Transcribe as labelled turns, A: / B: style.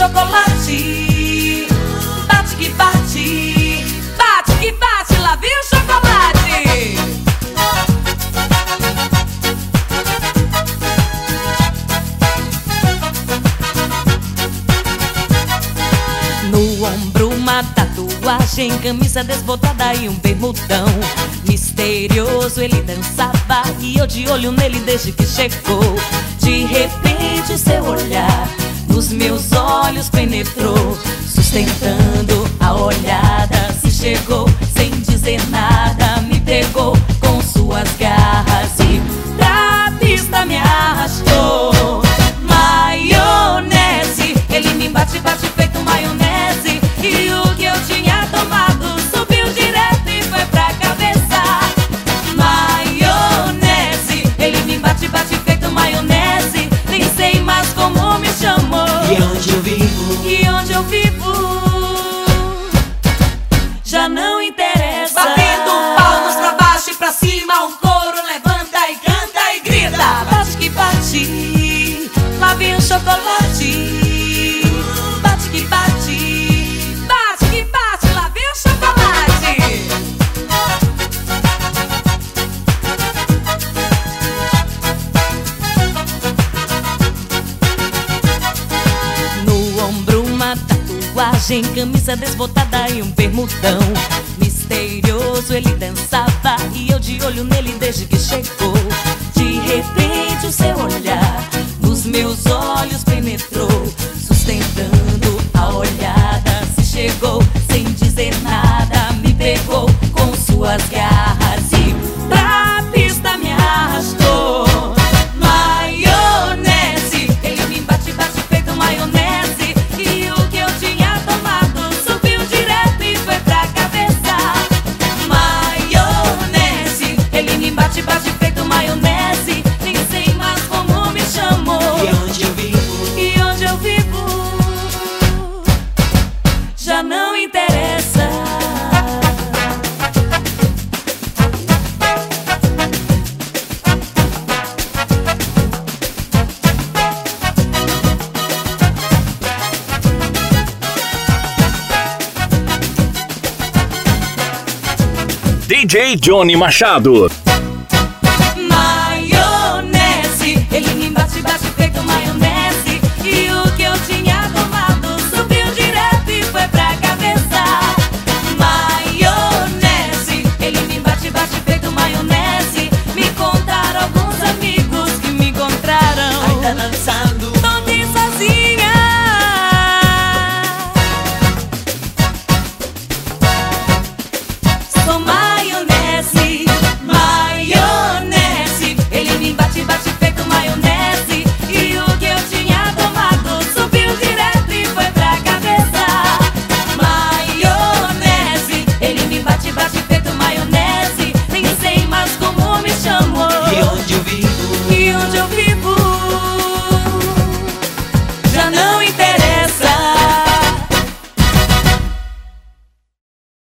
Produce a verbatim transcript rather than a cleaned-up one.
A: chocolate. Bate que bate, bate que bate, lá vem o chocolate. No ombro uma tatuagem, camisa desbotada e um bermudão. Misterioso ele dançava e eu de olho nele desde que chegou. De repente seu olhar nos meus olhos penetrou, sustentando a olhada. Se chegou sem dizer nada, me pegou com suas garras e pra pista me arrastou. Maionese, ele me bate, bate feito maionese. E o que eu tinha tomado subiu direto e foi pra cabeça. Maionese, ele me bate, bate feito maionese. Nem sei mais como me chamou.
B: E onde eu vivo?
A: E onde eu vivo? Já não interessa. Batendo palmas pra baixo e pra cima, o coro levanta e canta e grita. Bate que bate, lá vem o chocolate. Bate que bate, bate que bate, lá vem o chocolate. No ombro uma tatuagem, camisa desbotada e um bermudão. Misterioso ele dançava e eu de olho nele desde que chegou. De repente o seu olhar nos meus olhos penetrou, sustentando a olhada. Se chegou sem dizer nada, me pegou com suas garras e pra pista me arrastou. Maionese, ele me bate, bate feito maionese. E o que eu tinha tomado subiu direto e foi pra cabeça. Maionese, ele me bate, bate feito maionese. Nem sei mais como me chamou.
B: E onde eu vivo?
A: E onde eu vivo? Já não interessa.
C: D J Johnny Machado.